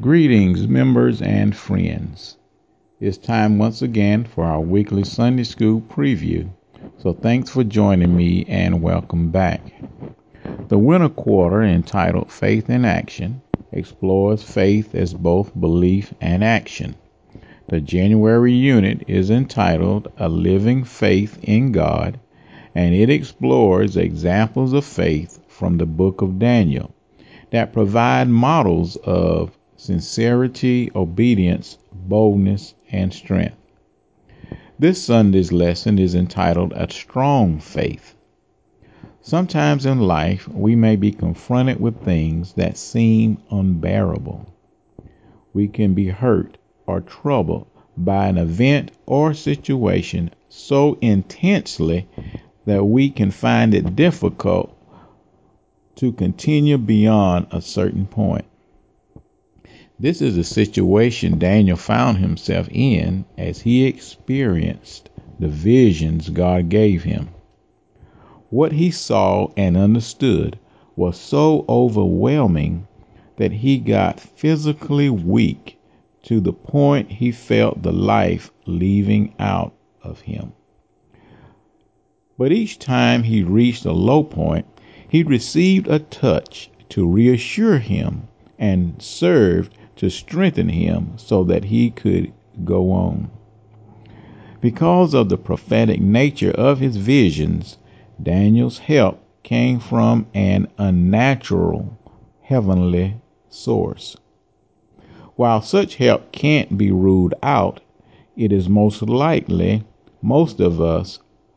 Greetings, members and friends. It's time once again for our weekly Sunday School preview. So thanks for joining me and welcome back. The winter quarter, entitled Faith in Action, explores faith as both belief and action. The January unit is entitled A Living Faith in God, and it explores examples of faith from the book of Daniel that provide models of sincerity, obedience, boldness, and strength. This Sunday's lesson is entitled A Strong Faith. Sometimes in life, we may be confronted with things that seem unbearable. We can be hurt or troubled by an event or situation so intensely that we can find it difficult to continue beyond a certain point. This is a situation Daniel found himself in as he experienced the visions God gave him. What he saw and understood was so overwhelming that he got physically weak to the point he felt the life leaving out of him. But each time he reached a low point, he received a touch to reassure him and served to strengthen him so that he could go on. Because of the prophetic nature of his visions, Daniel's help came from an unnatural heavenly source. While such help can't be ruled out, it is most likely most of us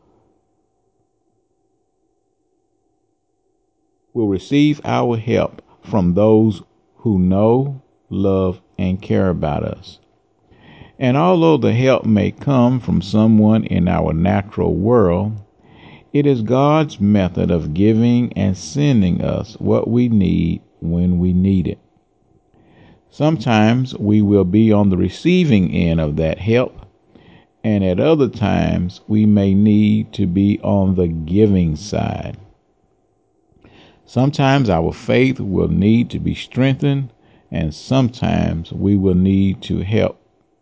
will receive our help from those who know, love, and care about us. And although the help may come from someone in our natural world, it is God's method of giving and sending us what we need when we need it. Sometimes we will be on the receiving end of that help, and at other times we may need to be on the giving side. Sometimes our faith will need to be strengthened, and sometimes we will need to help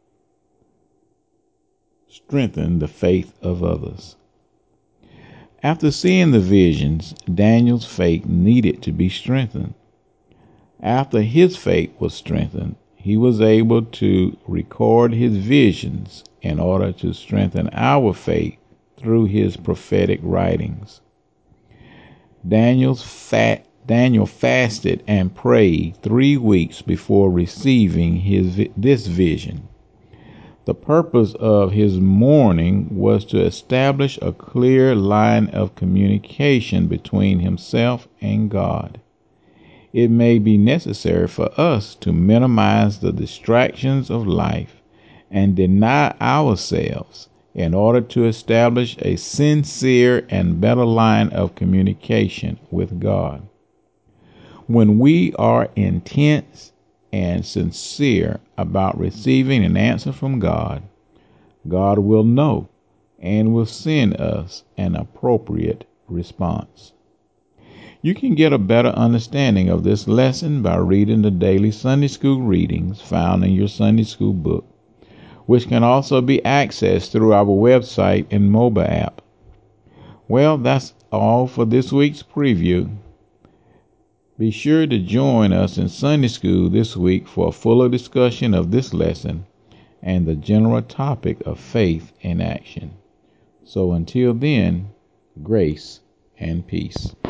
strengthen the faith of others. After seeing the visions, Daniel's faith needed to be strengthened. After his faith was strengthened, he was able to record his visions in order to strengthen our faith through his prophetic writings. Daniel fasted and prayed 3 weeks before receiving this vision. The purpose of his mourning was to establish a clear line of communication between himself and God. It may be necessary for us to minimize the distractions of life and deny ourselves in order to establish a sincere and better line of communication with God. When we are intense and sincere about receiving an answer from God, God will know and will send us an appropriate response. You can get a better understanding of this lesson by reading the daily Sunday School readings found in your Sunday School book, which can also be accessed through our website and mobile app. Well, that's all for this week's preview. Be sure to join us in Sunday School this week for a fuller discussion of this lesson and the general topic of faith in action. So until then, grace and peace.